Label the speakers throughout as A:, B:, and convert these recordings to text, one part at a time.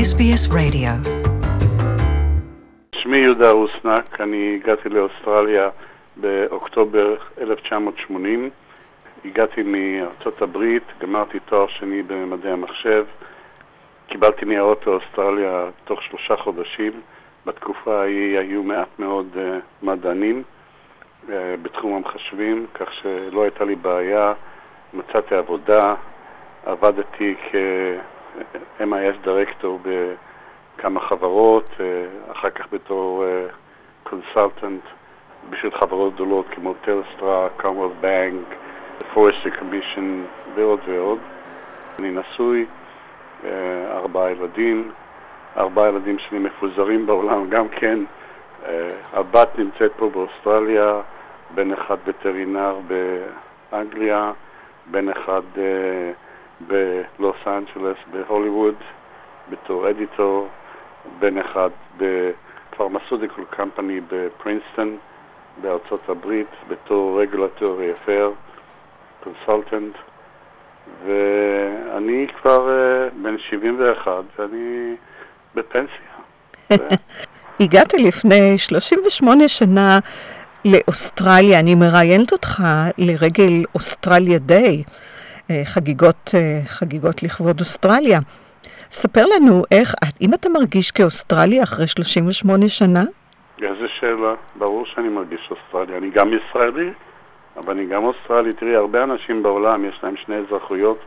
A: SBS Radio.
B: שמי יהודה רוסנק, אני הגעתי לאוסטרליה באוקטובר 1980. הגעתי מארצות הברית, גמרתי תואר שני במדעי המחשב. קיבלתי ניירות לאוסטרליה תוך 3 חודשים. בתקופה ההיא היו מעט מאוד מדענים בתחום המחשבים, כך שלא הייתה לי בעיה. מצאתי עבודה, עבדתי כ-MIS דירקטור בכמה חברות, אחר כך בתור קונסלטנט בשביל חברות גדולות כמו טלסטרה, קומוולת' בנק, פורסטרי קומישן ועוד ועוד. אני נשוי, 4 ילדים. 4 ילדים שלי מפוזרים בעולם גם כן. הבת נמצאת פה באוסטרליה, בן אחד וטרינר באנגליה, בן אחד בלוס אנג'לס, בהוליווד, בתור אדיטור, בן אחד בפרמסודיקל קמפני בפרינסטון, בארצות הברית, בתור רגולטורי אפר, קונסלטנט, ואני כבר בן 71 ואני בפנסיה.
C: הגעת לפני 38 שנה לאוסטרליה. אני מראיינת אותך לרגל אוסטרליה דיי, חגיגות לכבוד אוסטרליה. ספר לנו אם אתה מרגיש כאוסטרליה אחרי 38 שנה?
B: איזה שאלה. ברור שאני מרגיש אוסטרליה. אני גם ישראלי, אבל אני גם אוסטרלי. תראי, הרבה אנשים בעולם יש להם 2 אזרחויות,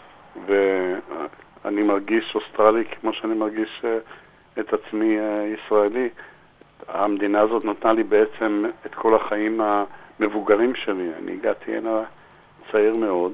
B: ואני מרגיש אוסטרלי כמו שאני מרגיש את עצמי ישראלי. המדינה הזאת נתנה לי בעצם את כל החיים המבוגרים שלי. אני הגעתי הנה צעיר מאוד,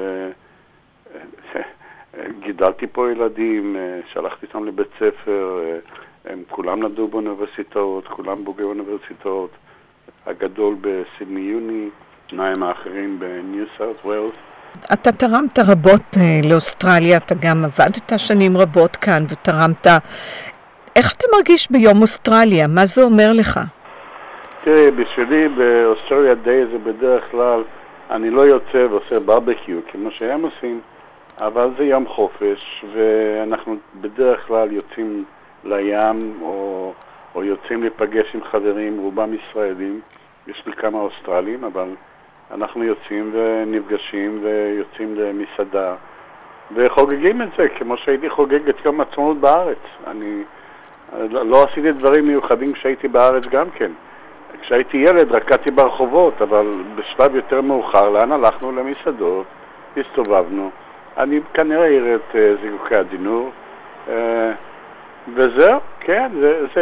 B: וגידלתי פה ילדים, שלחתי אותם לבית ספר, הם כולם למדו באוניברסיטאות, כולם בוגרי אוניברסיטאות, הגדול בסידני יוני, 2 האחרים בניו סאות' ווילס.
C: אתה תרמת רבות לאוסטרליה, אתה גם עבדת שנים רבות כאן ותרמת. איך אתה מרגיש ביום אוסטרליה? מה זה אומר לך?
B: תראי, בשבילי באוסטרליה דיי זה בדרך כלל, אני לא יוצא ועושה ברבקיו כמו שהם עושים, אבל זה יום חופש, ואנחנו בדרך כלל יוצאים לים או יוצאים להיפגש עם חברים, רובם ישראלים. יש לי כמה אוסטרלים, אבל אנחנו יוצאים ונפגשים ויוצאים למסעדה וחוגגים את זה כמו שהייתי חוגג את יום העצמאות בארץ. אני לא עשיתי דברים מיוחדים כשהייתי בארץ גם כן. כשהייתי ילד רקדתי ברחובות, אבל בשלב יותר מאוחר, לאן הלכנו? למסעדות, הסתובבנו. אני כנראה אראה את זיקוקי הדינור, וזהו, כן,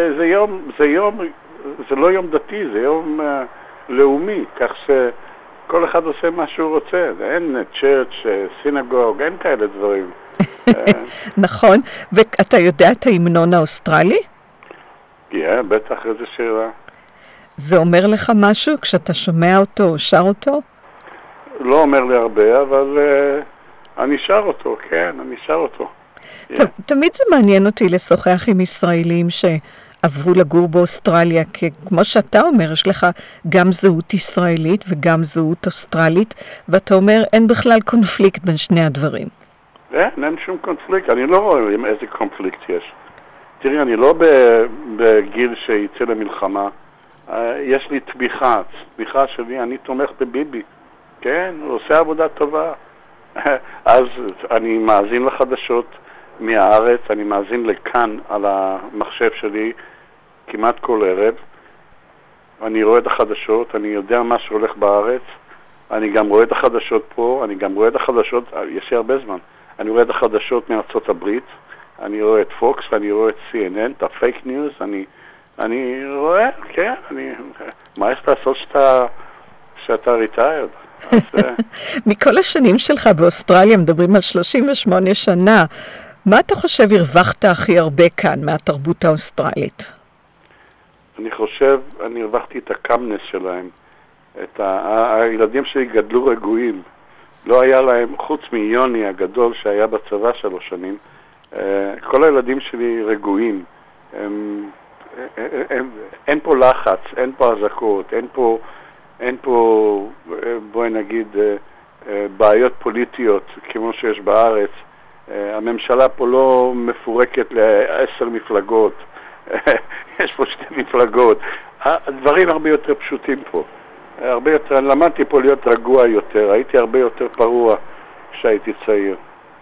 B: זה לא יום דתי, זה יום לאומי, כך שכל אחד עושה מה שהוא רוצה. אין צ'רץ', סינגוג, אין כאלה דברים.
C: נכון, ואתה יודע את ההמנון האוסטרלי?
B: כן, בטח, איזה שאלה.
C: זה אומר לך משהו כשאתה שומע אותו או שר אותו?
B: לא אומר לי הרבה, אבל אני שר אותו, כן, אני שר אותו.
C: תמיד זה מעניין אותי לשוחח עם ישראלים שעברו לגור באוסטרליה, כי כמו שאתה אומר, יש לך גם זהות ישראלית וגם זהות אוסטרלית, ואתה אומר אין בכלל קונפליקט בין שני הדברים.
B: אין שום קונפליקט, אני לא רואה איזה קונפליקט יש. תראי, אני לא בגיל שיצא למלחמה. יש לי תמיכה שלי, אני תומך בביבי. כן, הוא עושה עבודה טובה. אז אני מאזין לחדשות מהארץ, אני מאזין לכאן על המחשב שלי כמעט כל ערב. אני רואה את החדשות, אני יודע מה שהולך בארץ. אני גם רואה את החדשות פה, אני גם רואה את החדשות, יש לי הרבה זמן. אני רואה את החדשות מארצות הברית, אני רואה את פוקס, אני רואה את CNN, את הפייק ניוז, אני רואה, כן, מה יש לעשות שאתה ריטיירד?
C: מכל השנים שלך באוסטרליה, מדברים על 38 שנה, מה אתה חושב הרווחת הכי הרבה כאן מהתרבות האוסטרלית?
B: אני חושב, אני הרווחתי את הקמנס שלהם. הילדים שלי גדלו רגועים. לא היה להם, חוץ מיוני הגדול שהיה בצבא 3 שנים, כל הילדים שלי רגועים. אין פה לחץ, אין פה הזקות, אין פה, בואי נגיד, בעיות פוליטיות כמו שיש בארץ. הממשלה פה לא מפורקת ל10 מפלגות. יש פה 2 מפלגות. הדברים הרבה יותר פשוטים פה. הרבה יותר, למדתי פה להיות רגוע יותר. הייתי הרבה יותר פרוע כשהייתי צעיר.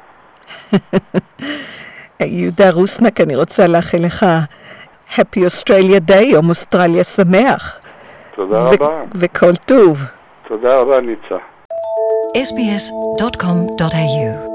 C: יהודה רוסנק, אני רוצה לאחל לך Happy Australia Day, יום אוסטרליה שמח.
B: תודה רבה.
C: וכל טוב.
B: תודה רבה, ניצה.
A: sbs.com.au